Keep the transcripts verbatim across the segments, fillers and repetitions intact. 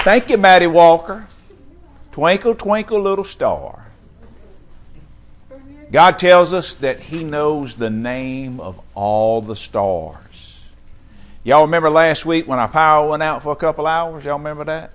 Thank you, Maddie Walker. Twinkle, twinkle, little star. God tells us that He knows the name of all the stars. Y'all remember last week when our power went out for a couple hours? Y'all remember that?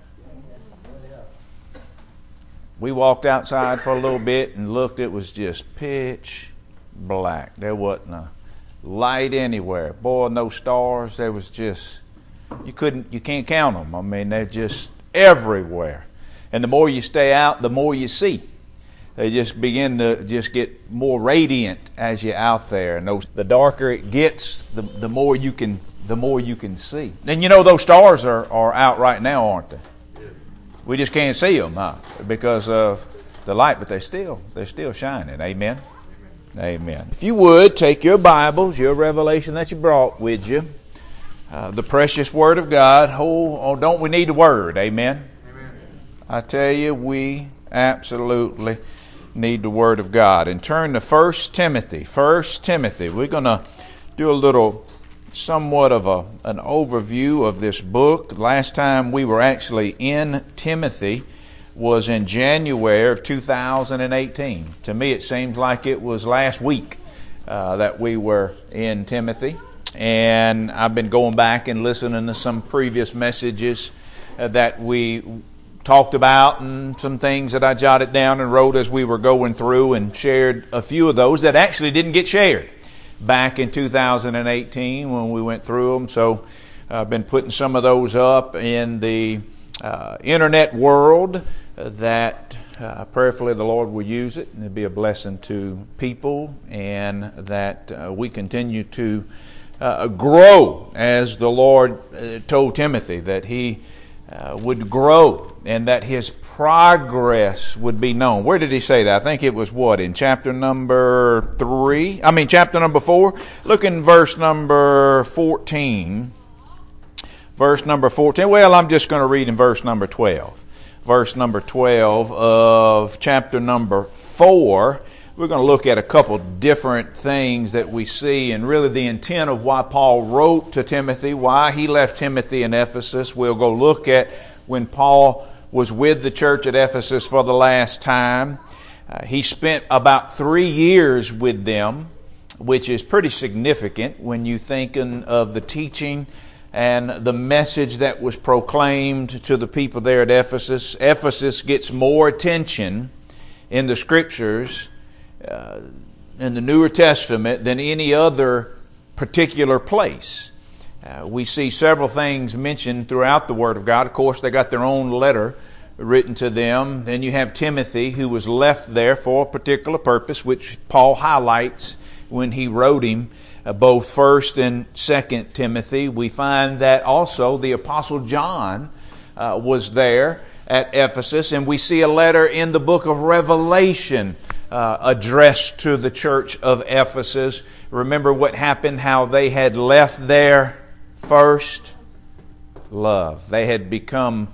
We walked outside for a little bit and looked. It was just pitch black. There wasn't a light anywhere. Boy, and those stars, there was just, you couldn't, you can't count them. I mean, they're just everywhere. And the more you stay out, the more you see. They just begin to just get more radiant as you're out there. And those, the darker it gets, the, the more you can, the more you can see. And you know those stars are, are out right now, aren't they? We just can't see them, huh? Because of the light, but they're still, they're still shining. Amen? Amen. If you would, take your Bibles, your revelation that you brought with you, uh, the precious Word of God. Oh, oh, don't we need the Word? Amen? Amen. I tell you, we absolutely need the Word of God. And turn to First Timothy. First Timothy. We're going to do a little, somewhat of a an overview of this book. Last time we were actually in Timothy was in January of two thousand eighteen. To me, it seems like it was last week uh, that we were in Timothy. And I've been going back and listening to some previous messages uh, that we talked about, and some things that I jotted down and wrote as we were going through, and shared a few of those that actually didn't get shared back in two thousand eighteen when we went through them. So I've been putting some of those up in the uh, internet world uh, that uh, prayerfully the Lord will use it and it'll be a blessing to people, and that uh, we continue to uh, grow as the Lord uh, told Timothy that he uh, would grow and that his progress would be known. Where did he say that? I think it was what, in chapter number three? I mean, chapter number four? Look in verse number fourteen. Verse number fourteen. Well, I'm just going to read in verse number twelve. Verse number twelve of chapter number four. We're going to look at a couple different things that we see, and really the intent of why Paul wrote to Timothy, why he left Timothy in Ephesus. We'll go look at when Paul was with the church at Ephesus for the last time. Uh, he spent about three years with them, which is pretty significant when you thinking of the teaching and the message that was proclaimed to the people there at Ephesus. Ephesus gets more attention in the Scriptures, uh, in the Newer Testament, than any other particular place. Uh, we see several things mentioned throughout the Word of God. Of course, they got their own letter written to them. Then you have Timothy, who was left there for a particular purpose, which Paul highlights when he wrote him, uh, both First and Second Timothy. We find that also the Apostle John uh, was there at Ephesus, and we see a letter in the book of Revelation uh, addressed to the church of Ephesus. Remember what happened, how they had left their first love. They had become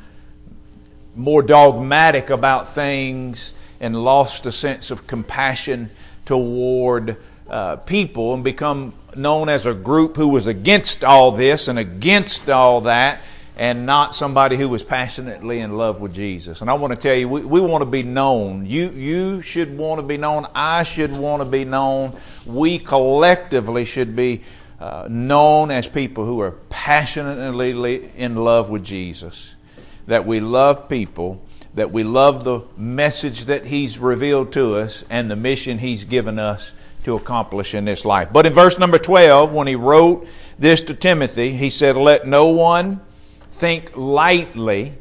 more dogmatic about things and lost a sense of compassion toward uh, people, and become known as a group who was against all this and against all that, and not somebody who was passionately in love with Jesus. And I want to tell you, we, we want to be known. You, you should want to be known. I should want to be known. We collectively should be Uh, known as people who are passionately in love with Jesus, that we love people, that we love the message that He's revealed to us and the mission He's given us to accomplish in this life. But in verse number twelve, when he wrote this to Timothy, he said, "Let no one think lightly,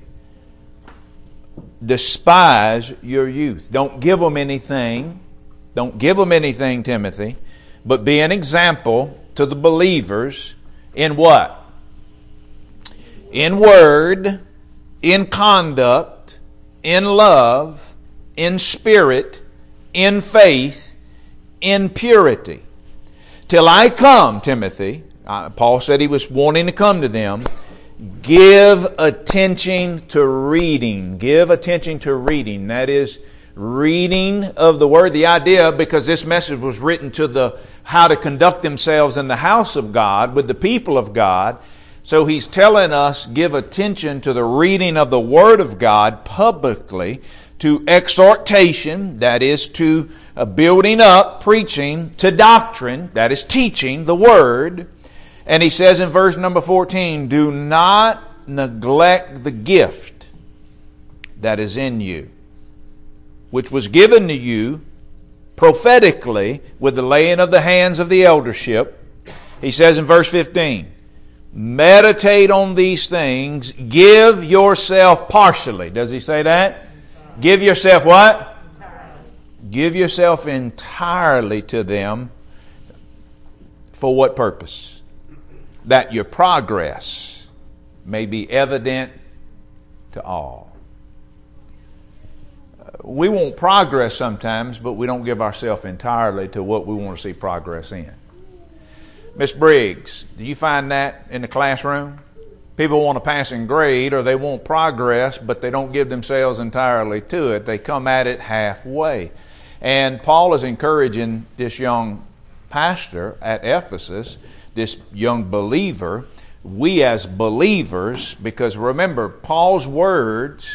despise your youth." Don't give them anything. Don't give them anything, Timothy, but be an example to the believers in what? In word, in conduct, in love, in spirit, in faith, in purity. Till I come, Timothy, uh, Paul said he was wanting to come to them, give attention to reading. Give attention to reading. That is, reading of the Word. The idea, because this message was written to the how to conduct themselves in the house of God with the people of God, So he's telling us, give attention to the reading of the Word of God publicly, to exhortation, that is to uh, building up, preaching, to doctrine, that is teaching the Word. And he says in verse number fourteen, do not neglect the gift that is in you, which was given to you prophetically with the laying of the hands of the eldership. He says in verse fifteen, meditate on these things, give yourself partially. Does he say that? Give yourself what? Give yourself entirely to them. For what purpose? That your progress may be evident to all. We want progress sometimes, but we don't give ourselves entirely to what we want to see progress in. Miss Briggs, do you find that in the classroom? People want a passing grade or they want progress, but they don't give themselves entirely to it. They come at it halfway. And Paul is encouraging this young pastor at Ephesus, this young believer, we as believers, because remember, Paul's words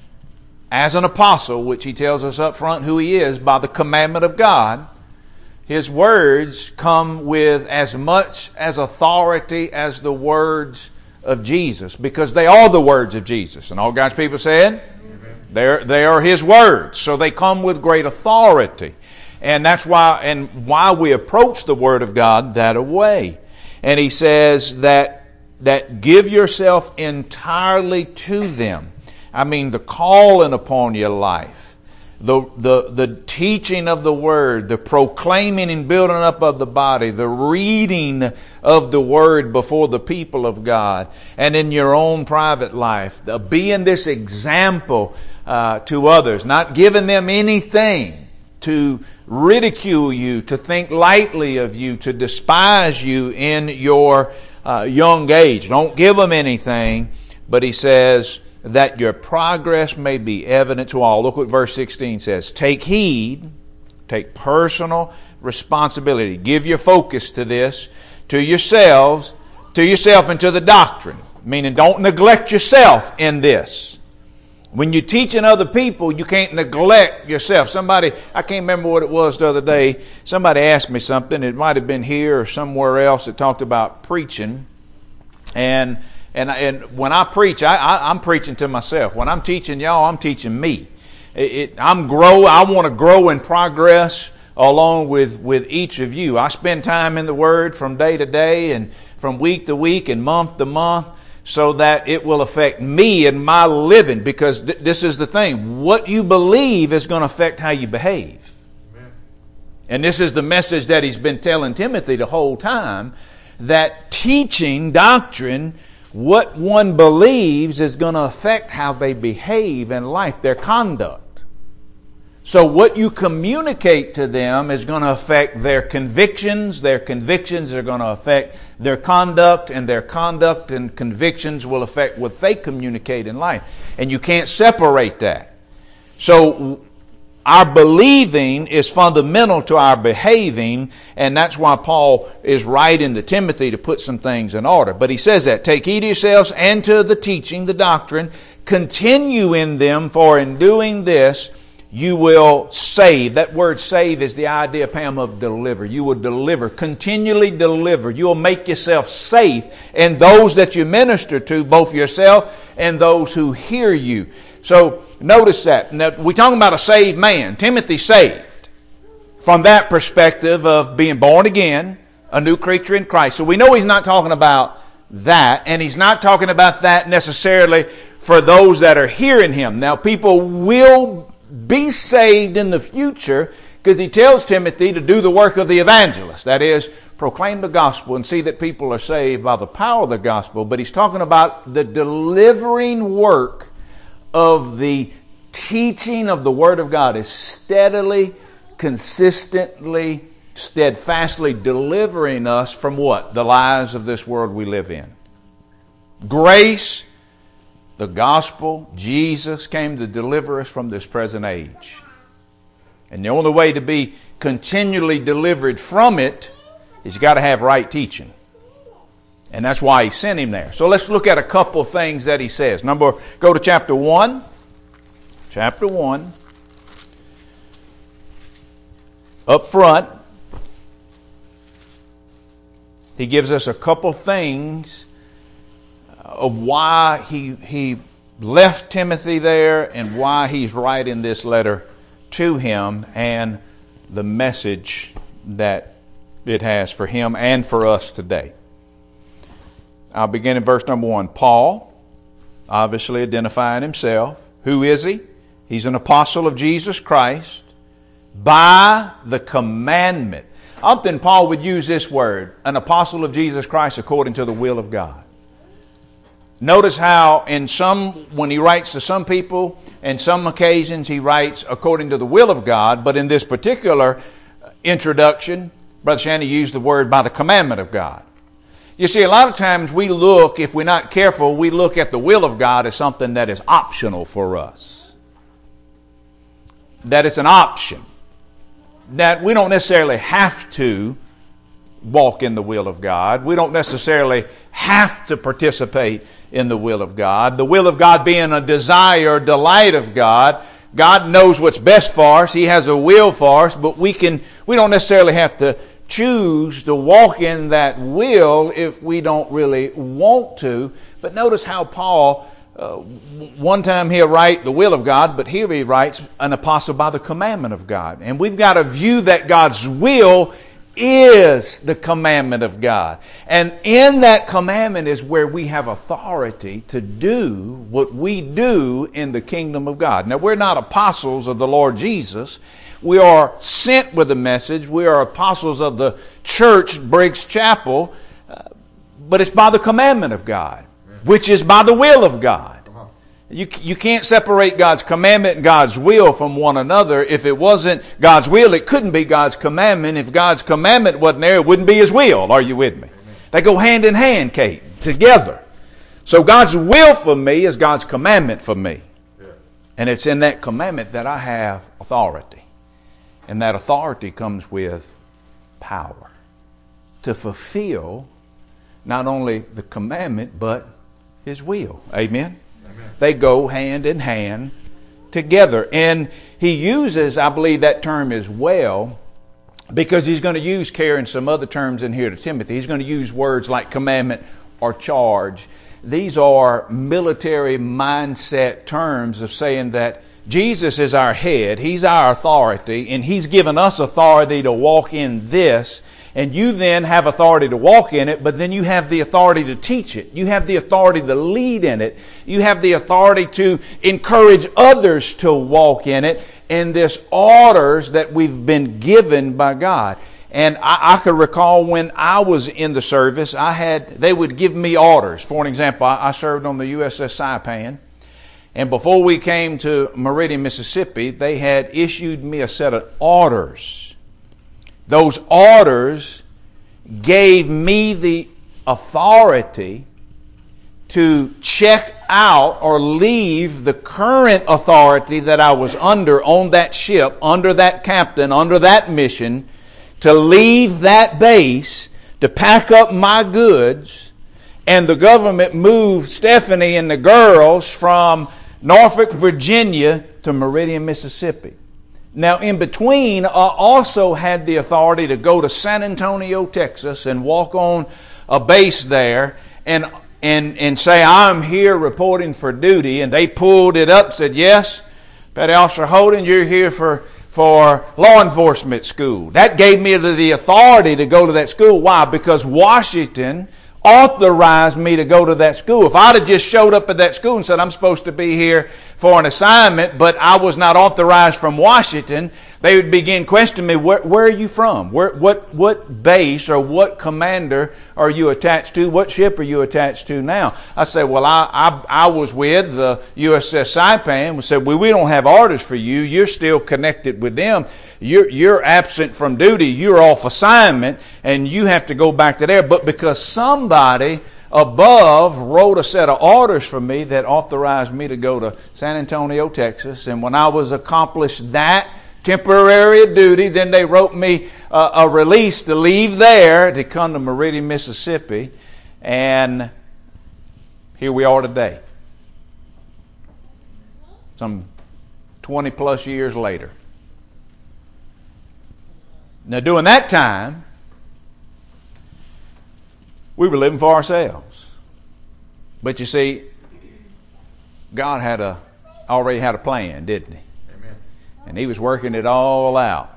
as an apostle, which he tells us up front who he is by the commandment of God, his words come with as much as authority as the words of Jesus, because they are the words of Jesus. And all God's people said, they're, they are His words. So they come with great authority. And that's why, and why we approach the Word of God that way. And he says that, that give yourself entirely to them. I mean, the calling upon your life. The, the, the teaching of the Word, the proclaiming and building up of the body, the reading of the Word before the people of God, and in your own private life, the, being this example uh, to others, not giving them anything to ridicule you, to think lightly of you, to despise you in your uh, young age. Don't give them anything, but he says, that your progress may be evident to all. Look what verse sixteen says. Take heed, take personal responsibility. Give your focus to this, to yourselves, to yourself and to the doctrine. Meaning don't neglect yourself in this. When you're teaching other people, you can't neglect yourself. Somebody, I can't remember what it was the other day, somebody asked me something. It might have been here or somewhere else that talked about preaching. And And, and when I preach, I, I, I'm preaching to myself. When I'm teaching y'all, I'm teaching me. It, it, I'm grow. I want to grow and progress along with, with each of you. I spend time in the Word from day to day and from week to week and month to month so that it will affect me and my living. Because th- this is the thing. What you believe is going to affect how you behave. Amen. And this is the message that he's been telling Timothy the whole time, that teaching doctrine, what one believes is going to affect how they behave in life, their conduct. So what you communicate to them is going to affect their convictions. Their convictions are going to affect their conduct, and their conduct and convictions will affect what they communicate in life. And you can't separate that. So our believing is fundamental to our behaving, and that's why Paul is writing to Timothy to put some things in order. But he says that, take heed to yourselves and to the teaching, the doctrine, continue in them, for in doing this you will save. That word save is the idea, Pam, of deliver. You will deliver, continually deliver. You will make yourself safe, and those that you minister to, both yourself and those who hear you. So notice that. Now, we're talking about a saved man. Timothy's saved from that perspective of being born again, a new creature in Christ. So we know he's not talking about that, and he's not talking about that necessarily for those that are hearing him. Now, people will be saved in the future because he tells Timothy to do the work of the evangelist. That is, proclaim the gospel and see that people are saved by the power of the gospel. But he's talking about the delivering work of the teaching of the Word of God, is steadily, consistently, steadfastly delivering us from what? The lies of this world we live in. Grace, the gospel, Jesus came to deliver us from this present age. And the only way to be continually delivered from it is you got to have right teaching. And that's why he sent him there. So let's look at a couple things that he says. Number, go to chapter one. Chapter one. Up front, he gives us a couple things of why he he left Timothy there and why he's writing this letter to him and the message that it has for him and for us today. I'll begin in verse number one. Paul, obviously identifying himself. Who is he? He's an apostle of Jesus Christ by the commandment. Often Paul would use this word, an apostle of Jesus Christ according to the will of God. Notice how in some, when he writes to some people, in some occasions he writes according to the will of God, but in this particular introduction, Brother Shandy used the word by the commandment of God. You see, a lot of times we look, if we're not careful, we look at the will of God as something that is optional for us. That it's an option. That we don't necessarily have to walk in the will of God. We don't necessarily have to participate in the will of God. The will of God being a desire, delight of God. God knows what's best for us. He has a will for us, but we can, we don't necessarily have to choose to walk in that will if we don't really want to. But notice how Paul, uh, one time he'll write the will of God, but here he writes an apostle by the commandment of God. And we've got to view that God's will is the commandment of God. And in that commandment is where we have authority to do what we do in the kingdom of God. Now, we're not apostles of the Lord Jesus. We are sent with a message. We are apostles of the church, Briggs Chapel, uh, but it's by the commandment of God, which is by the will of God. You, you can't separate God's commandment and God's will from one another. If it wasn't God's will, it couldn't be God's commandment. If God's commandment wasn't there, it wouldn't be His will. Are you with me? Amen. They go hand in hand, Kate, together. So God's will for me is God's commandment for me. Yeah. And it's in that commandment that I have authority. And that authority comes with power to fulfill not only the commandment, but His will. Amen? Amen. They go hand in hand together. And he uses, I believe that term as well, because he's going to use, Karen, some other terms in here to Timothy. He's going to use words like commandment or charge. These are military mindset terms of saying that Jesus is our head, He's our authority, and He's given us authority to walk in this, and you then have authority to walk in it, but then you have the authority to teach it. You have the authority to lead in it. You have the authority to encourage others to walk in it, in this orders that we've been given by God. And I, I could recall when I was in the service, I had, they would give me orders. For an example, I, I served on the U S S Saipan. And before we came to Meridian, Mississippi, they had issued me a set of orders. Those orders gave me the authority to check out or leave the current authority that I was under on that ship, under that captain, under that mission, to leave that base, to pack up my goods, and the government moved Stephanie and the girls from Norfolk, Virginia to Meridian, Mississippi. Now, in between, I also had the authority to go to San Antonio, Texas, and walk on a base there and and and say, I'm here reporting for duty. And they pulled it up, said, yes, Petty Officer Holden, you're here for, for law enforcement school. That gave me the authority to go to that school. Why? Because Washington authorized me to go to that school. If I'd have just showed up at that school and said, I'm supposed to be here for an assignment, but I was not authorized from Washington, they would begin questioning me, where, where are you from? Where, what, what base or what commander are you attached to? What ship are you attached to now? I said, well, I, I, I was with the U S S Saipan. We said, well, we don't have orders for you. You're still connected with them. You're, you're absent from duty. You're off assignment and you have to go back to there. But because somebody above wrote a set of orders for me that authorized me to go to San Antonio, Texas, and when I was accomplished that temporary duty, then they wrote me uh, a release to leave there to come to Meridian, Mississippi. And here we are today. Some twenty plus years later. Now during that time, we were living for ourselves. But you see, God had a already had a plan, didn't He? Amen. And He was working it all out.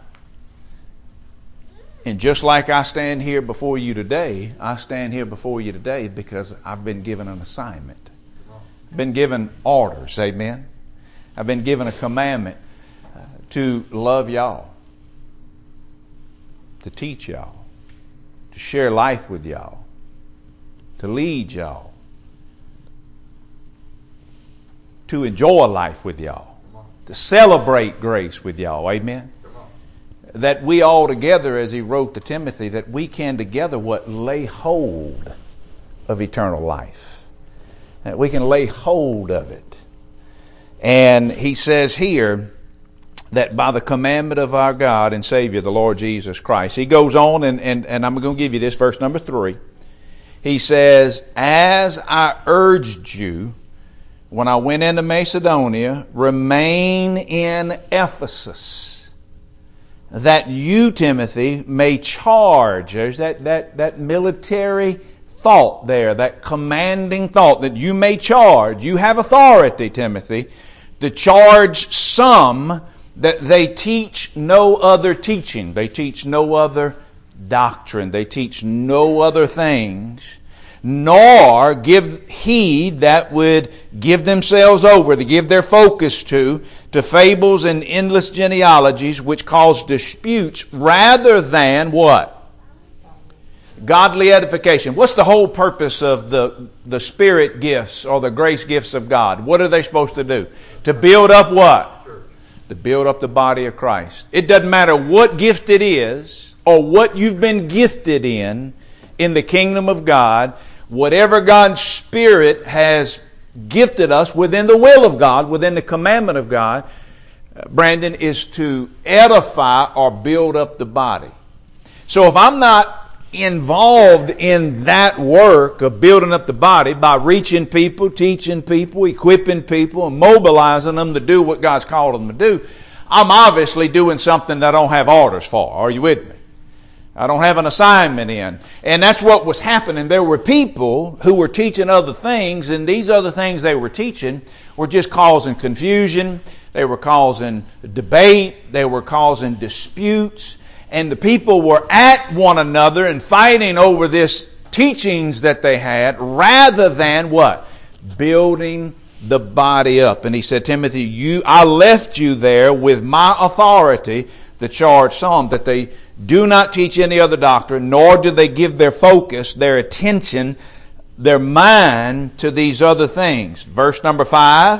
And just like I stand here before you today, I stand here before you today because I've been given an assignment. Been given orders, amen. I've been given a commandment uh, to love y'all, to teach y'all, to share life with y'all, to lead y'all, to enjoy life with y'all, to celebrate grace with y'all, amen. That we all together, as he wrote to Timothy, that we can together what? Lay hold of eternal life. That we can lay hold of it. And he says here that by the commandment of our God and Savior, the Lord Jesus Christ. He goes on, and, and, and I'm going to give you this, verse number three. He says, as I urged you when I went into Macedonia, remain in Ephesus, that you, Timothy, may charge. There's that, that, that military thought there, that commanding thought, that you may charge. You have authority, Timothy, to charge some that they teach no other teaching. They teach no other doctrine. They teach no other things, nor give heed that would give themselves over, to give their focus to, to fables and endless genealogies which cause disputes rather than what? Godly edification. What's the whole purpose of the, the Spirit gifts or the grace gifts of God? What are they supposed to do? To build up what? To build up the body of Christ. It doesn't matter what gift it is or what you've been gifted in, in the kingdom of God. Whatever God's Spirit has gifted us within the will of God, within the commandment of God, Brandon, is to edify or build up the body. So if I'm not involved in that work of building up the body by reaching people, teaching people, equipping people, and mobilizing them to do what God's called them to do, I'm obviously doing something that I don't have orders for. Are you with me? I don't have an assignment in. And that's what was happening. There were people who were teaching other things, and these other things they were teaching were just causing confusion. They were causing debate. They were causing disputes. And the people were at one another and fighting over this teachings that they had rather than what? Building the body up. And he said, Timothy, you, I left you there with my authority to charge some that they do not teach any other doctrine, nor do they give their focus, their attention, their mind to these other things. Verse number five.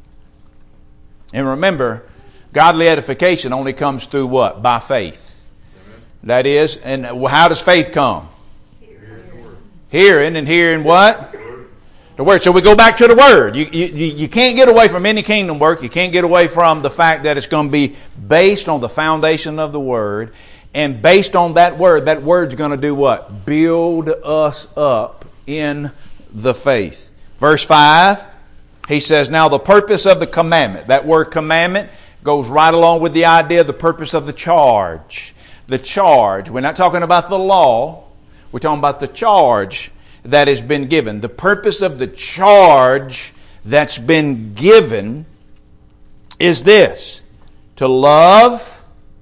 And remember, godly edification only comes through what? By faith. Amen. That is, and how does faith come? Hearing. Hearing, and hearing what? The Word. So we go back to the Word. You, you, you can't get away from any kingdom work. You can't get away from the fact that it's going to be based on the foundation of the Word. And based on that Word, that Word's going to do what? Build us up in the faith. Verse five, he says, now the purpose of the commandment. That word commandment goes right along with the idea of the purpose of the charge. The charge. We're not talking about the law. We're talking about the charge that has been given. The purpose of the charge that's been given is this: to love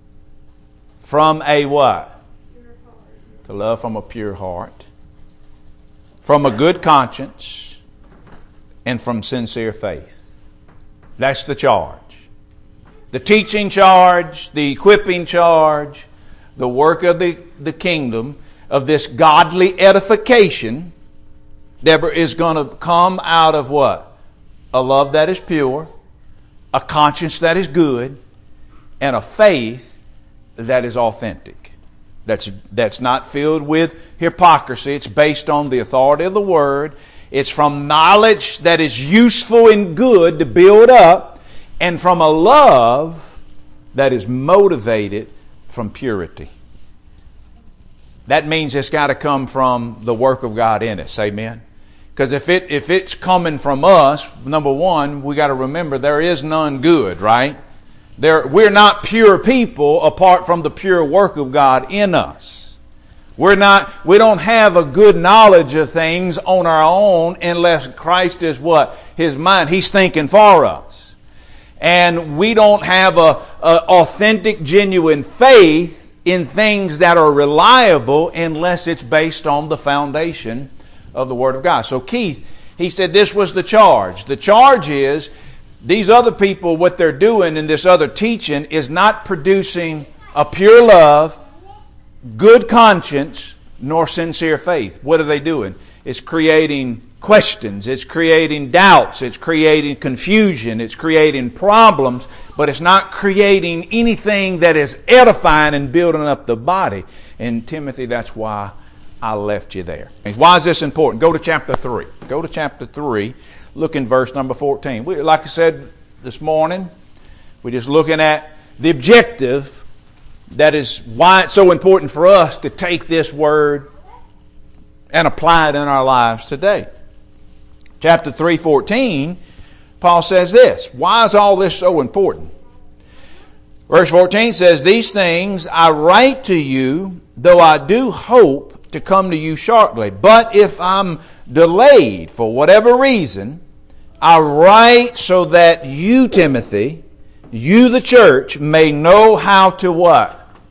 from a what? To love from a pure heart, from a good conscience, and from sincere faith. That's the charge. The teaching charge, the equipping charge, the work of the, the kingdom, of this godly edification, Deborah, is going to come out of what? A love that is pure, a conscience that is good, and a faith that is authentic. That's, that's not filled with hypocrisy. It's based on the authority of the Word. It's from knowledge that is useful and good to build up, and from a love that is motivated from purity. that means it's got to come from the work of God in us. Amen? Because if it if it's coming from us, number one, we got to remember there is none good, right? There, we're not pure people apart from the pure work of God in us. We're not, we don't have a good knowledge of things on our own unless Christ is what? His mind. He's thinking for us. And we don't have a, a authentic, genuine faith in things that are reliable unless it's based on the foundation of the Word of God. So Keith, he said this was the charge. The charge is these other people, what they're doing in this other teaching is not producing a pure love, good conscience, nor sincere faith. What are they doing? It's creating questions, it's creating doubts, it's creating confusion, it's creating problems, but it's not creating anything that is edifying and building up the body. And Timothy, that's why I left you there. Why is this important? Go to chapter three. Go to chapter three. Look in verse number fourteen. We, like I said this morning, we're just looking at the objective. That is why it's so important for us to take this word and apply it in our lives today. Chapter three, fourteen, Paul says this. Why is all this so important? Verse fourteen says, "These things I write to you, though I do hope to come to you shortly. But if I'm delayed for whatever reason, I write so that you, Timothy, you the church, may know how to what?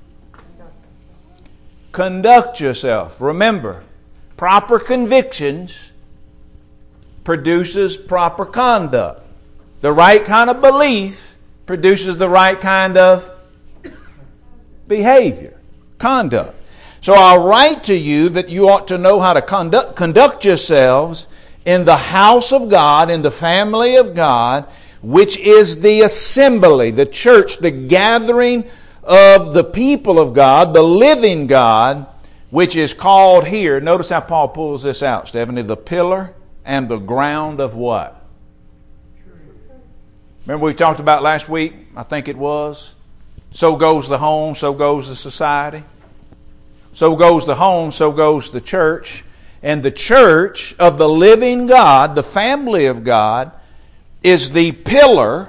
Conduct yourself." Remember, proper convictions produces proper conduct. The right kind of belief produces the right kind of behavior, conduct. So I write to you that you ought to know how to conduct, conduct yourselves in the house of God, in the family of God, which is the assembly, the church, the gathering of the people of God, the living God, which is called here. Notice how Paul pulls this out, Stephanie. The pillar and the ground of what? Remember we talked about last week, I think it was? So goes the home, so goes the society. So goes the home, so goes the church. And the church of the living God, the family of God, is the pillar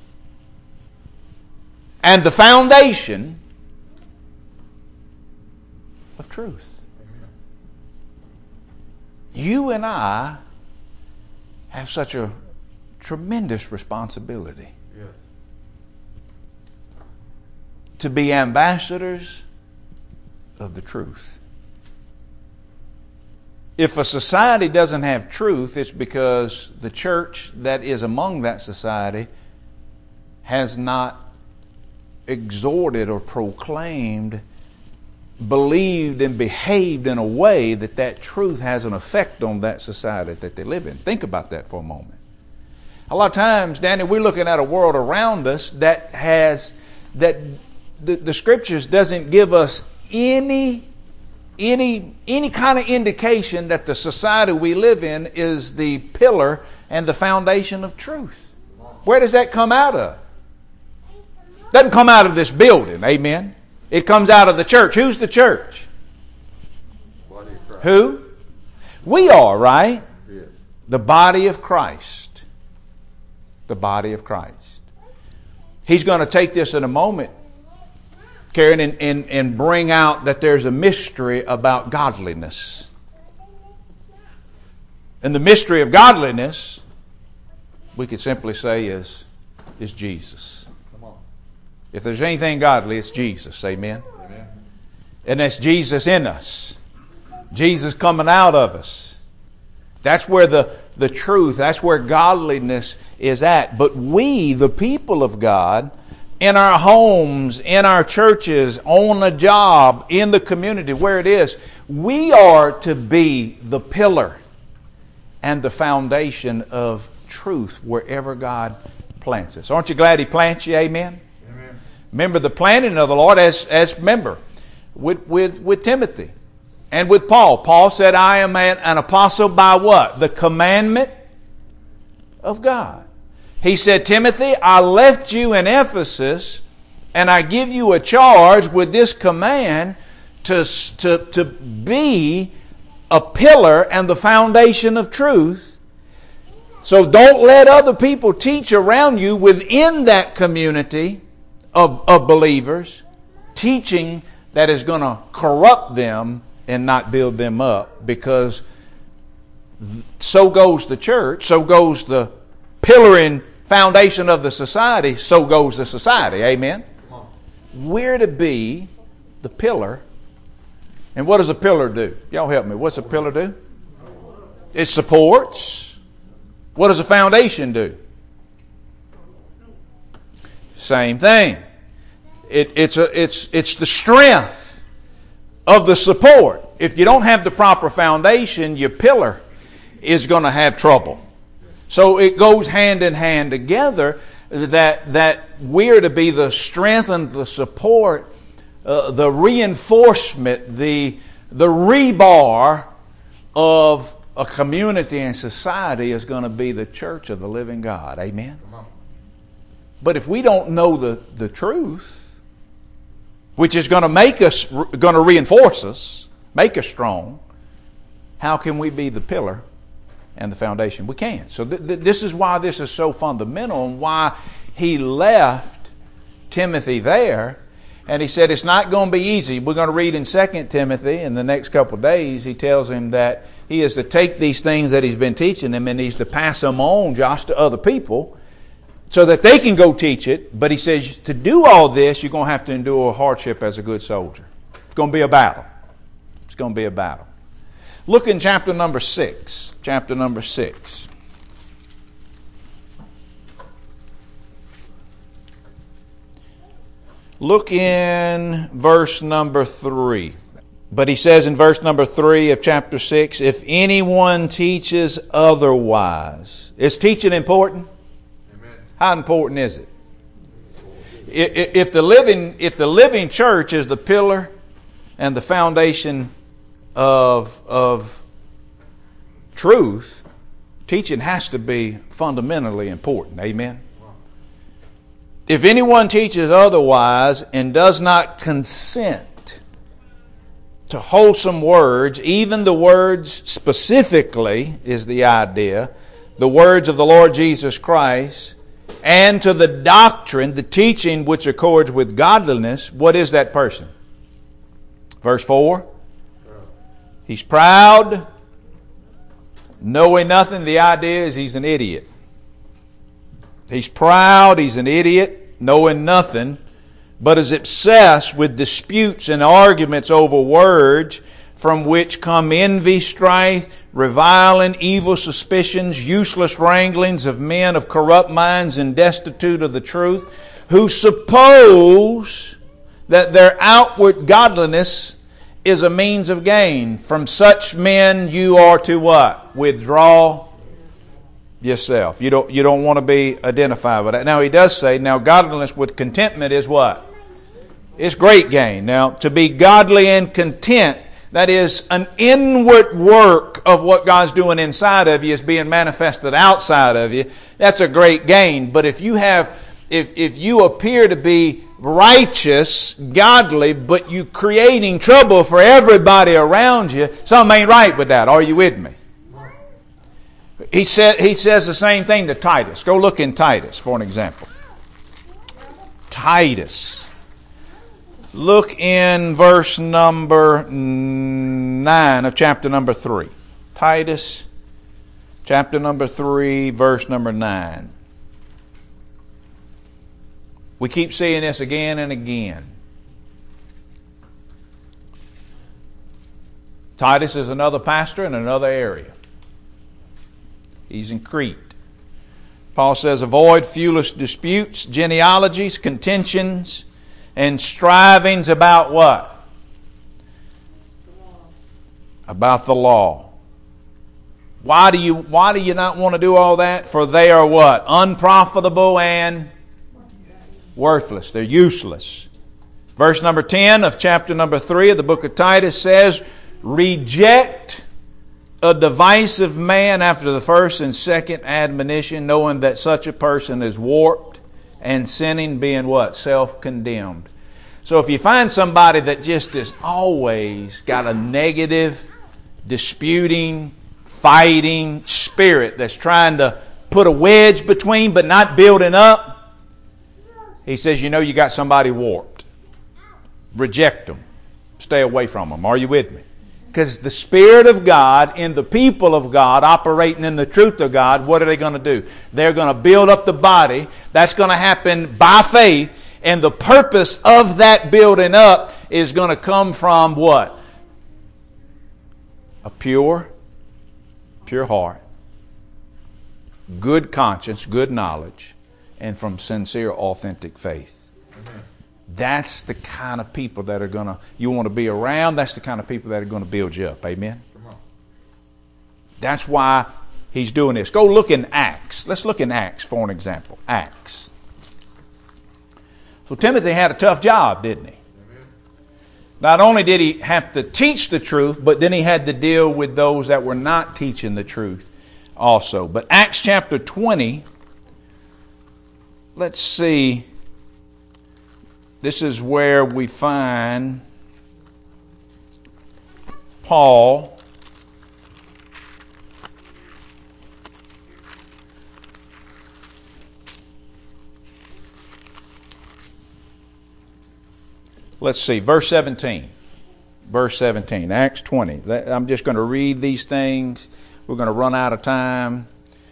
and the foundation of truth. You and I have such a tremendous responsibility yes. to be ambassadors of the truth. If a society doesn't have truth, it's because the church that is among that society has not exhorted or proclaimed, believed and behaved in a way that that truth has an effect on that society that they live in. Think about that for a moment. A lot of times, Danny, we're looking at a world around us that has, that the, the Scriptures doesn't give us any Any any kind of indication that the society we live in is the pillar and the foundation of truth. Where does that come out of? Doesn't come out of this building, amen. It comes out of the church. Who's the church? Body of Christ. Who? We are, right? Yes. The body of Christ. The body of Christ. He's going to take this in a moment, Karen, and, and, and bring out that there's a mystery about godliness. And the mystery of godliness, we could simply say, is, is Jesus. Come on. If there's anything godly, it's Jesus. Amen? Amen. And that's Jesus in us. Jesus coming out of us. That's where the, the truth, that's where godliness is at. But we, the people of God, in our homes, in our churches, on a job, in the community, where it is, we are to be the pillar and the foundation of truth wherever God plants us. Aren't you glad He plants you? Amen? Amen. Remember the planting of the Lord as, as remember, with, with, with Timothy and with Paul. Paul said, I am an, an apostle by what? The commandment of God. He said, Timothy, I left you in Ephesus, and I give you a charge with this command to, to, to be a pillar and the foundation of truth. So don't let other people teach around you within that community of, of believers, teaching that is going to corrupt them and not build them up, because so goes the church, so goes the pillar and foundation of the society, so goes the society. Amen? We're to be the pillar. And what does a pillar do? Y'all help me. What's a pillar do? It supports. What does a foundation do? Same thing. It, it's, a, it's, it's the strength of the support. If you don't have the proper foundation, your pillar is going to have trouble. So it goes hand in hand together, that that we're to be the strength and the support, uh, the reinforcement, the the rebar of a community and society is going to be the church of the living God. Amen? But if we don't know the, the truth, which is going to make us, going to reinforce us, make us strong, how can we be the pillar and the foundation? We can't. So th- th- this is why this is so fundamental, and why he left Timothy there. And he said it's not going to be easy. We're going to read in Second Timothy in the next couple of days. He tells him that he is to take these things that he's been teaching him and he's to pass them on, Josh, to other people so that they can go teach it. But he says to do all this, you're going to have to endure a hardship as a good soldier. It's going to be a battle. It's going to be a battle. Look in chapter number six. Chapter number six. Look in verse number three. But he says in verse number three of chapter six, if anyone teaches otherwise. Is teaching important? Amen. How important is it? If the living, if the living church is the pillar and the foundation of, of truth, teaching has to be fundamentally important. Amen? If anyone teaches otherwise and does not consent to wholesome words, even the words specifically is the idea, the words of the Lord Jesus Christ, and to the doctrine, the teaching which accords with godliness, what is that person? Verse four. He's proud, knowing nothing. The idea is he's an idiot. He's proud, he's an idiot, knowing nothing, but is obsessed with disputes and arguments over words, from which come envy, strife, reviling, evil suspicions, useless wranglings of men of corrupt minds and destitute of the truth, who suppose that their outward godliness is a means of gain. From such men you are to what? Withdraw yourself. You don't, you don't want to be identified with that. Now he does say, now godliness with contentment is what? It's great gain. Now to be godly and content, that is an inward work of what God's doing inside of you is being manifested outside of you. That's a great gain. But if you have, if, if you appear to be righteous, godly, but you creating trouble for everybody around you, something ain't right with that. Are you with me? He said, he says the same thing to Titus. Go look in Titus for an example. Titus. Look in verse number nine of chapter number three. Titus, chapter number three, verse number nine. We keep seeing this again and again. Titus is another pastor in another area. He's in Crete. Paul says, avoid foolish disputes, genealogies, contentions, and strivings about what? About the law. Why do you, why do you not want to do all that? For they are what? Unprofitable and worthless. They're useless. Verse number ten of chapter number three of the book of Titus says, reject a divisive man after the first and second admonition, knowing that such a person is warped and sinning, being what? Self-condemned. So if you find somebody that just is always got a negative, disputing, fighting spirit that's trying to put a wedge between but not building up, he says, you know, you got somebody warped. Reject them. Stay away from them. Are you with me? Because the Spirit of God in the people of God operating in the truth of God, what are they going to do? They're going to build up the body. That's going to happen by faith. And the purpose of that building up is going to come from what? A pure, pure heart, good conscience, good knowledge, and from sincere, authentic faith. Amen. That's the kind of people that are going to, you want to be around. That's the kind of people that are going to build you up. Amen? That's why he's doing this. Go look in Acts. Let's look in Acts for an example. Acts. So Timothy had a tough job, didn't he? Amen. Not only did he have to teach the truth, but then he had to deal with those that were not teaching the truth also. But Acts chapter twenty, let's see. This is where we find Paul Let's see, verse seventeen. Verse seventeen, Acts twenty. I'm just going to read these things. We're going to run out of time.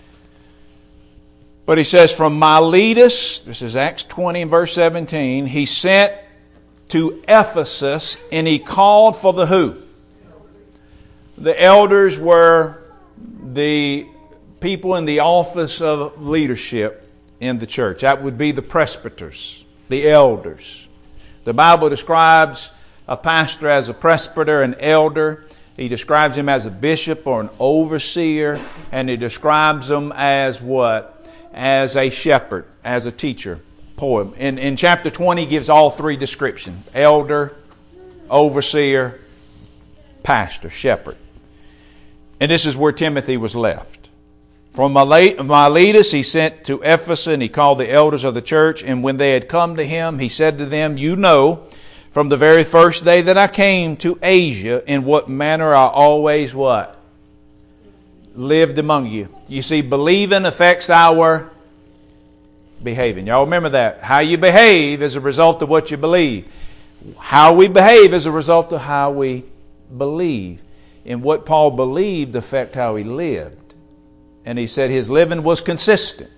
But he says, from Miletus, this is Acts twenty and verse seventeen, he sent to Ephesus and he called for the who? The elders were the people in the office of leadership in the church. That would be the presbyters, the elders. The Bible describes a pastor as a presbyter, an elder. He describes him as a bishop or an overseer. And he describes them as what? As a shepherd, as a teacher. Poem. In, in chapter twenty, he gives all three descriptions. Elder, overseer, pastor, shepherd. And this is where Timothy was left. From Miletus he sent to Ephesus, and he called the elders of the church. And when they had come to him, he said to them, you know, from the very first day that I came to Asia, in what manner I always what? Lived among you. You see, believing affects our behaving. Y'all remember that. How you behave is a result of what you believe. How we behave is a result of how we believe. And what Paul believed affect how he lived. And he said his living was consistent.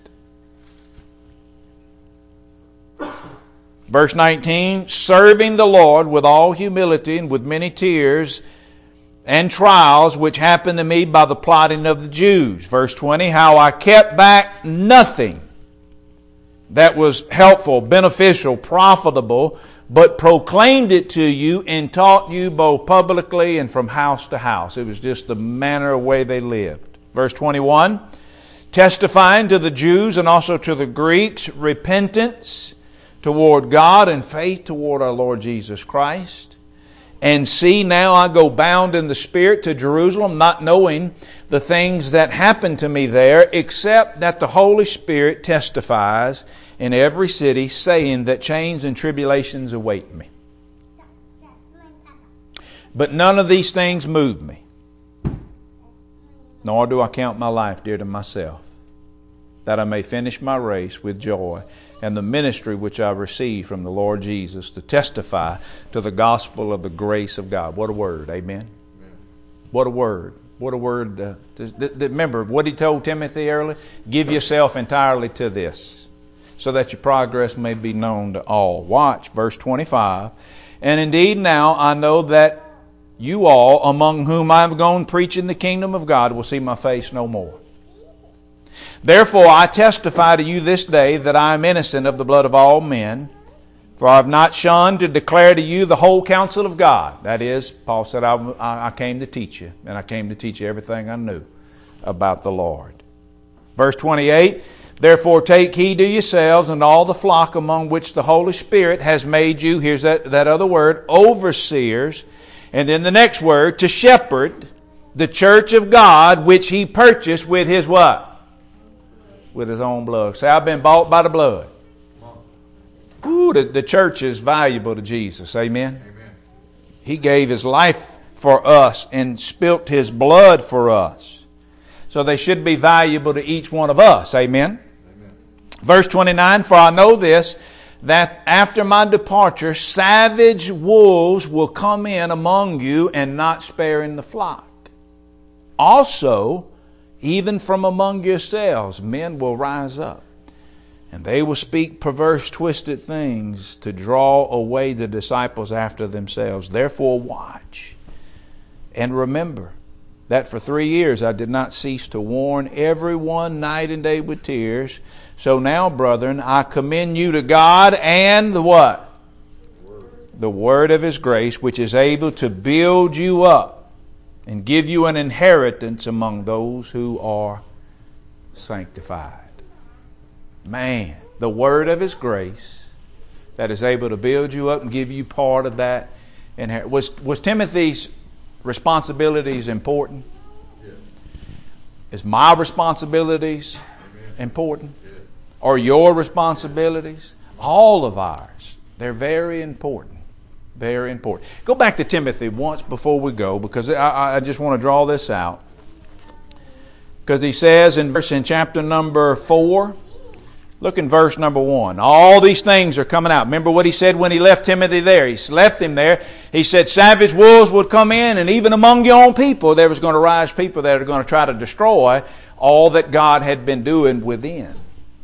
Verse nineteen, serving the Lord with all humility and with many tears and trials which happened to me by the plotting of the Jews. Verse twenty, how I kept back nothing that was helpful, beneficial, profitable, but proclaimed it to you and taught you both publicly and from house to house. It was just the manner of way they lived. Verse twenty-one, testifying to the Jews and also to the Greeks, repentance toward God and faith toward our Lord Jesus Christ. And see, now I go bound in the Spirit to Jerusalem, not knowing the things that happened to me there, except that the Holy Spirit testifies in every city, saying that chains and tribulations await me. But none of these things move me. Nor do I count my life dear to myself, that I may finish my race with joy and the ministry which I received from the Lord Jesus to testify to the gospel of the grace of God. What a word. Amen. Amen. What a word. What a word. Uh, th- th- remember what he told Timothy earlier? Give yourself entirely to this, so that your progress may be known to all. Watch verse twenty-five. And indeed now I know that you all, among whom I have gone preaching the kingdom of God, will see my face no more. Therefore I testify to you this day that I am innocent of the blood of all men. For I have not shunned to declare to you the whole counsel of God. That is, Paul said, I, I came to teach you. And I came to teach you everything I knew about the Lord. Verse twenty-eight. Therefore take heed to yourselves and all the flock among which the Holy Spirit has made you, here's that, that other word, overseers. And then the next word, to shepherd the church of God, which he purchased with his what? With his own blood. Say, I've been bought by the blood. Ooh, the, the church is valuable to Jesus. Amen? Amen. He gave His life for us and spilt His blood for us. So they should be valuable to each one of us. Amen? Amen. Verse twenty-nine, for I know this, that after my departure, savage wolves will come in among you and not sparing the flock. Also, even from among yourselves, men will rise up, and they will speak perverse, twisted things to draw away the disciples after themselves. Therefore, watch and remember that for three years I did not cease to warn everyone night and day with tears. So now, brethren, I commend you to God and the what? Word. The word of His grace, which is able to build you up and give you an inheritance among those who are sanctified. Man, the word of His grace that is able to build you up and give you part of that inheritance. Was, was Timothy's responsibilities important? Yeah. Is my responsibilities Amen. important? Yeah. Are your responsibilities? All of ours. They're very important. Very important. Go back to Timothy once before we go, because I, I just want to draw this out. Because he says in verse in chapter number four, look in verse number one. All these things are coming out. Remember what he said when he left Timothy there. He left him there. He said savage wolves would come in, and even among your own people there was going to rise people that are going to try to destroy all that God had been doing within.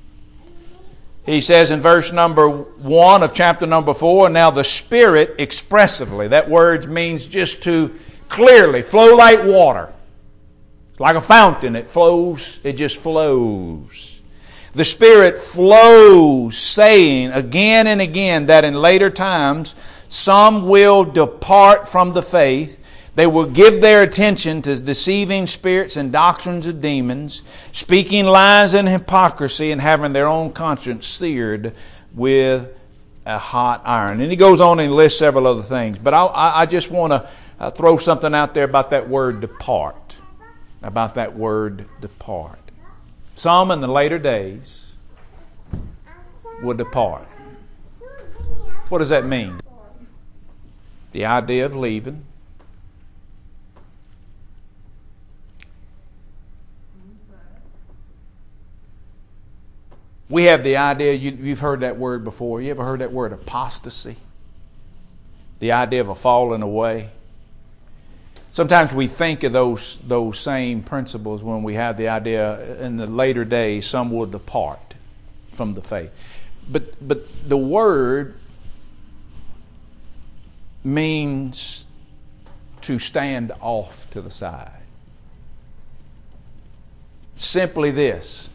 He says in verse number one of chapter number four, now the Spirit expressively, that word means just to clearly flow like water. Like a fountain, it flows, it just flows. The Spirit flows, saying again and again that in later times some will depart from the faith. They will give their attention to deceiving spirits and doctrines of demons, speaking lies and hypocrisy, and having their own conscience seared with a hot iron. And he goes on and lists several other things. But I, I just want to uh, throw something out there about that word depart. About that word depart. Some in the later days will depart. What does that mean? The idea of leaving. We have the idea, you, you've heard that word before. You ever heard that word apostasy? The idea of a falling away. Sometimes we think of those, those same principles when we have the idea in the later days some will depart from the faith. But, but the word means to stand off to the side. Simply this.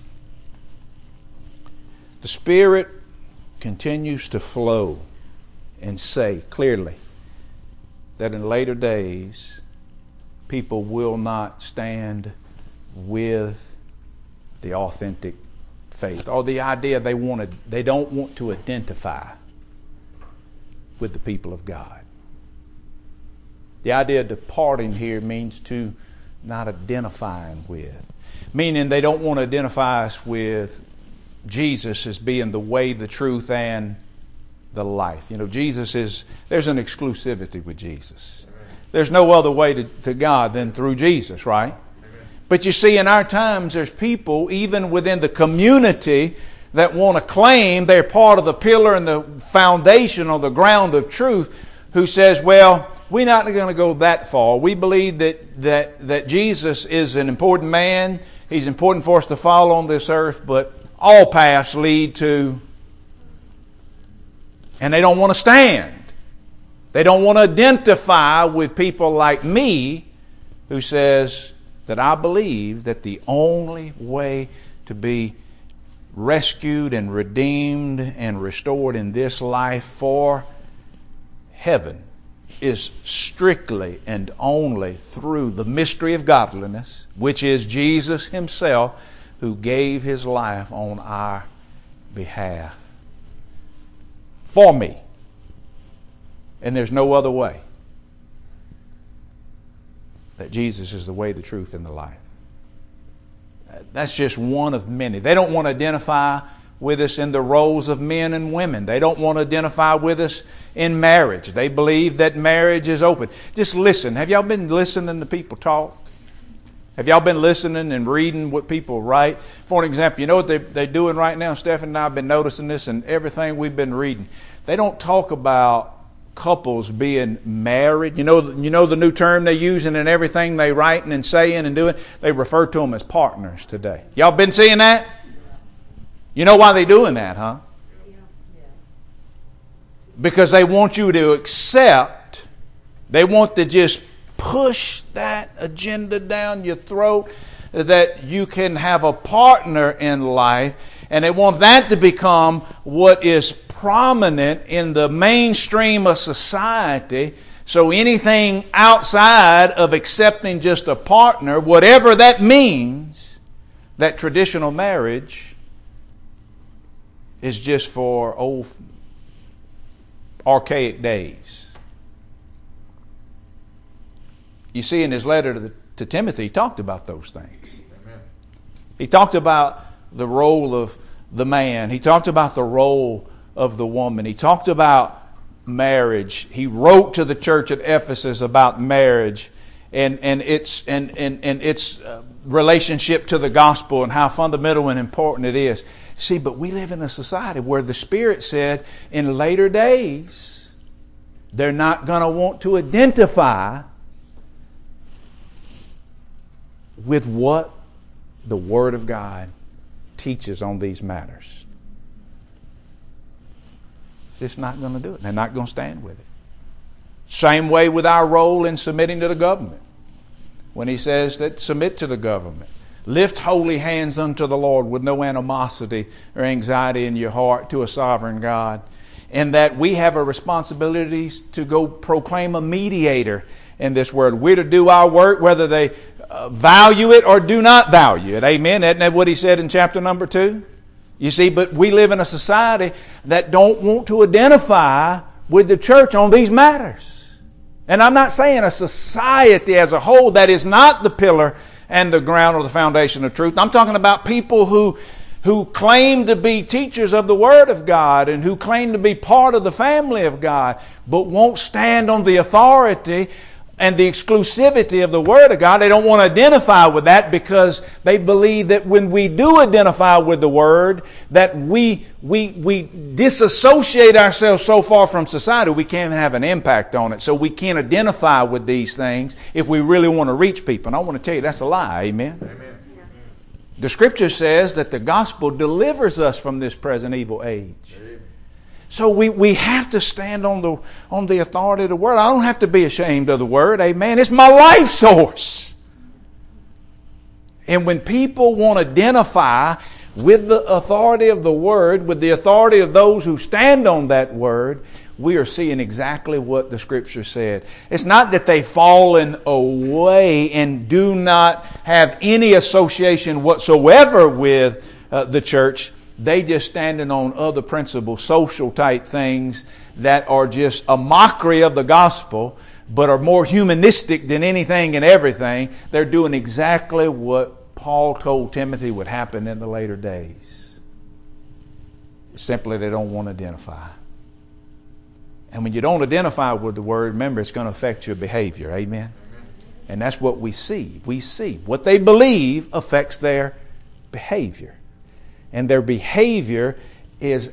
The Spirit continues to flow and say clearly that in later days people will not stand with the authentic faith, or the idea they wanted, they don't want to identify with the people of God. The idea of departing here means to not identifying with, meaning they don't want to identify us with Jesus as being the way, the truth, and the life. You know, Jesus is, there's an exclusivity with Jesus. Amen. There's no other way to, to God than through Jesus, right? Amen. But you see, in our times, there's people, even within the community, that want to claim they're part of the pillar and the foundation or the ground of truth, who says, well, we're not going to go that far. We believe that, that, that Jesus is an important man. He's important for us to follow on this earth, but all paths lead to, and they don't want to stand. They don't want to identify with people like me who says that I believe that the only way to be rescued and redeemed and restored in this life for heaven is strictly and only through the mystery of godliness, which is Jesus Himself, who gave His life on our behalf for me. And there's no other way. That Jesus is the way, the truth, and the life. That's just one of many. They don't want to identify with us in the roles of men and women. They don't want to identify with us in marriage. They believe that marriage is open. Just listen. Have y'all been listening to people talk? Have y'all been listening and reading what people write? For an example, you know what they, they're doing right now? Stephanie and I have been noticing this in everything we've been reading. They don't talk about couples being married. You know, you know the new term they're using in everything they writing and saying and doing? They refer to them as partners today. Y'all been seeing that? You know why they're doing that, huh? Because they want you to accept, they want to just push that agenda down your throat that you can have a partner in life, and they want that to become what is prominent in the mainstream of society. So anything outside of accepting just a partner, whatever that means, that traditional marriage is just for old archaic days. You see, in his letter to, the, to Timothy, he talked about those things. Amen. He talked about the role of the man. He talked about the role of the woman. He talked about marriage. He wrote to the church at Ephesus about marriage and, and its and, and, and its relationship to the gospel and how fundamental and important it is. See, but we live in a society where the Spirit said in later days they're not going to want to identify with what the Word of God teaches on these matters. Just not going to do it. They're not going to stand with it. Same way with our role in submitting to the government. When he says that submit to the government. Lift holy hands unto the Lord with no animosity or anxiety in your heart to a sovereign God. And that we have a responsibility to go proclaim a mediator in this world. We're to do our work whether they uh, value it or do not value it. Amen. Isn't that what he said in chapter number two? You see, but we live in a society that don't want to identify with the church on these matters. And I'm not saying a society as a whole that is not the pillar and the ground or the foundation of truth. I'm talking about people who who claim to be teachers of the Word of God and who claim to be part of the family of God, but won't stand on the authority and the exclusivity of the Word of God. They don't want to identify with that because they believe that when we do identify with the Word, that we we we disassociate ourselves so far from society we can't have an impact on it. So we can't identify with these things if we really want to reach people. And I want to tell you that's a lie. Amen. Amen. The Scripture says that the gospel delivers us from this present evil age. Amen. So we, we have to stand on the on the authority of the Word. I don't have to be ashamed of the Word. Amen. It's my life source. And when people want to identify with the authority of the Word, with the authority of those who stand on that Word, we are seeing exactly what the Scripture said. It's not that they've fallen away and do not have any association whatsoever with uh, the church. They just standing on other principles, social type things that are just a mockery of the gospel, but are more humanistic than anything and everything. They're doing exactly what Paul told Timothy would happen in the later days. Simply, they don't want to identify. And when you don't identify with the Word, remember, it's going to affect your behavior. Amen? Amen. And that's what we see. We see what they believe affects their behavior. And their behavior is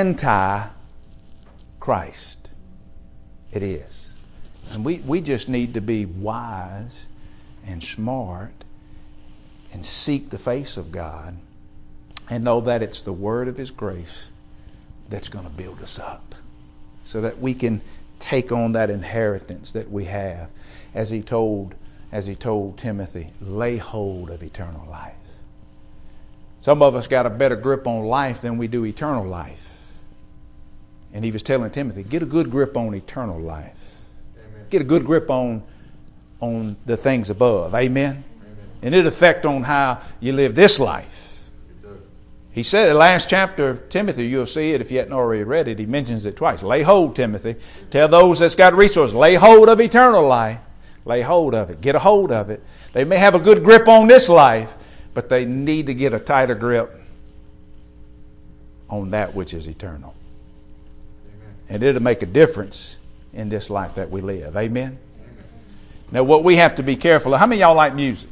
anti-Christ. It is. And we, we just need to be wise and smart and seek the face of God and know that it's the word of His grace that's going to build us up so that we can take on that inheritance that we have. As he told, as he told Timothy, lay hold of eternal life. Some of us got a better grip on life than we do eternal life. And he was telling Timothy, get a good grip on eternal life. Amen. Get a good grip on, on the things above. Amen? Amen. And it'll affect on how you live this life. He said in the last chapter of Timothy, you'll see it if you hadn't already read it, he mentions it twice. Lay hold, Timothy. Tell those that's got resources, lay hold of eternal life. Lay hold of it. Get a hold of it. They may have a good grip on this life, but they need to get a tighter grip on that which is eternal. Amen. And it'll make a difference in this life that we live. Amen? Amen. Now, what we have to be careful of, how many of y'all like music?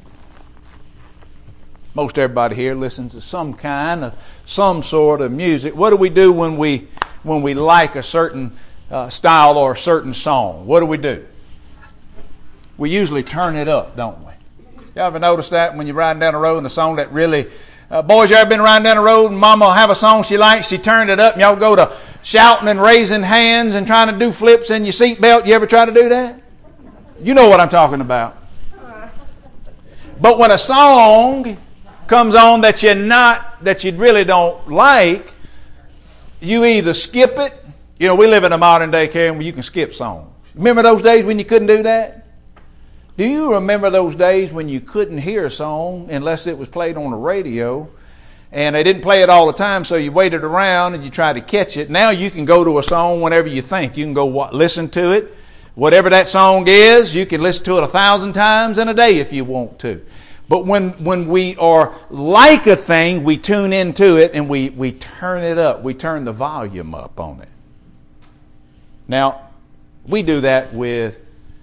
Most everybody here listens to some kind of, some sort of music. What do we do when we, when we like a certain uh, style or a certain song? What do we do? We usually turn it up, don't we? You ever notice that when you're riding down the road and the song that really... Uh, boys, you ever been riding down the road and Mama will have a song she likes, she turned it up, and y'all go to shouting and raising hands and trying to do flips in your seatbelt? You ever try to do that? You know what I'm talking about. But when a song comes on that you're not, that you really don't like, you either skip it. You know, we live in a modern day care where you can skip songs. Remember those days when you couldn't do that? Do you remember those days when you couldn't hear a song unless it was played on the radio, and they didn't play it all the time, so you waited around and you tried to catch it? Now you can go to a song whenever you think. You can go what, listen to it. Whatever that song is, you can listen to it a thousand times in a day if you want to. But when, when we are like a thing, we tune into it and we, we turn it up. We turn the volume up on it. Now, we do that with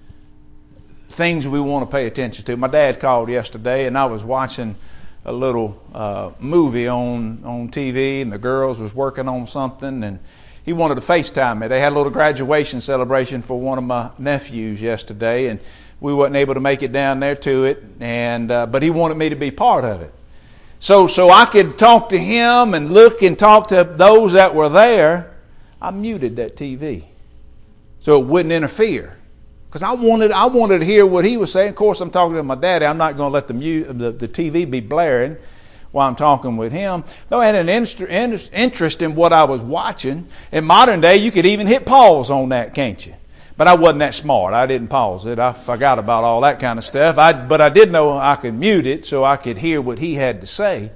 things we want to pay attention to. My dad called yesterday, and I was watching a little uh, movie on, on T V, and the girls was working on something, and he wanted to FaceTime me. They had a little graduation celebration for one of my nephews yesterday, and we wasn't able to make it down there to it, and uh, but he wanted me to be part of it. So, so I could talk to him and look and talk to those that were there. I muted that T V so it wouldn't interfere. Because I wanted, I wanted to hear what he was saying. Of course, I'm talking to my daddy. I'm not going to let the, mu- the, the T V be blaring while I'm talking with him. Though I had an inst- interest in what I was watching. In modern day, you could even hit pause on that, can't you? But I wasn't that smart. I didn't pause it. I forgot about all that kind of stuff. I, but I did know I could mute it so I could hear what he had to say.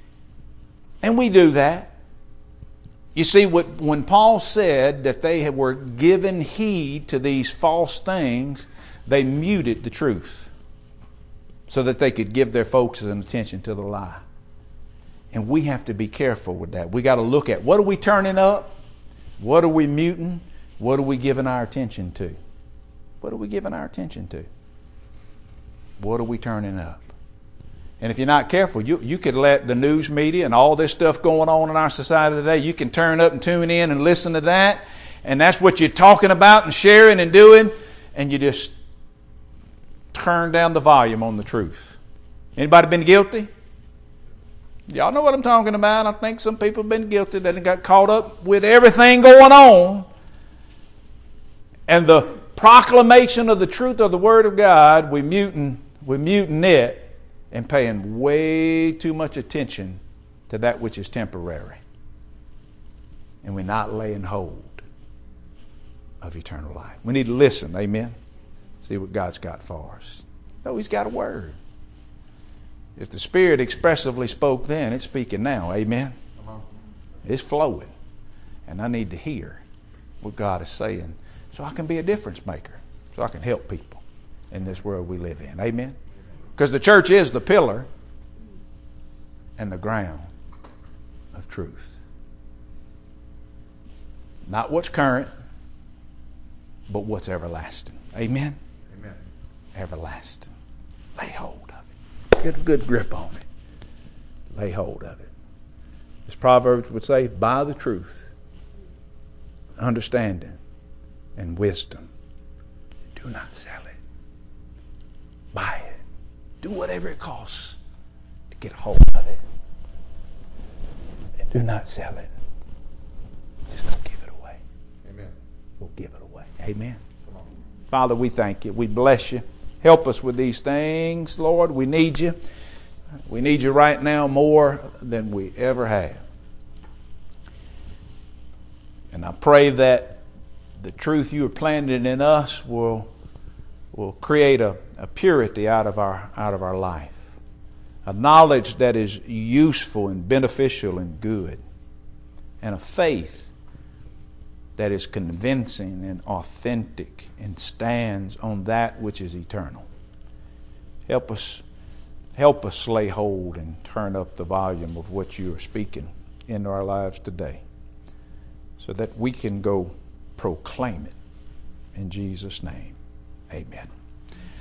And we do that. You see, when Paul said that they were giving heed to these false things, they muted the truth so that they could give their focus and attention to the lie. And we have to be careful with that. We got to look at, what are we turning up? What are we muting? What are we giving our attention to? What are we giving our attention to? What are we turning up? And if you're not careful, you, you could let the news media and all this stuff going on in our society today, you can turn up and tune in and listen to that. And that's what you're talking about and sharing and doing. And you just turn down the volume on the truth. Anybody been guilty? Y'all know what I'm talking about. I think some people have been guilty. They got caught up with everything going on. And the proclamation of the truth of the Word of God, we muting, we muting it. And paying way too much attention to that which is temporary. And we're not laying hold of eternal life. We need to listen, amen? See what God's got for us. No, He's got a word. If the Spirit expressively spoke then, it's speaking now, amen? It's flowing. And I need to hear what God is saying so I can be a difference maker. So I can help people in this world we live in, amen? Because the church is the pillar and the ground of truth. Not what's current, but what's everlasting. Amen? Amen. Everlasting. Lay hold of it. Get a good grip on it. Lay hold of it. As Proverbs would say, buy the truth, understanding, and wisdom. Do not sell it. Buy it. Do whatever it costs to get hold of it. And do not sell it. Just don't give it away. Amen. We'll give it away. Amen. Father, we thank you. We bless you. Help us with these things, Lord. We need you. We need you right now more than we ever have. And I pray that the truth you are planted in us will will create a, a purity out of our out of our life. A knowledge that is useful and beneficial and good. And a faith that is convincing and authentic and stands on that which is eternal. Help us, help us lay hold and turn up the volume of what you are speaking into our lives today so that we can go proclaim it. In Jesus' name, amen.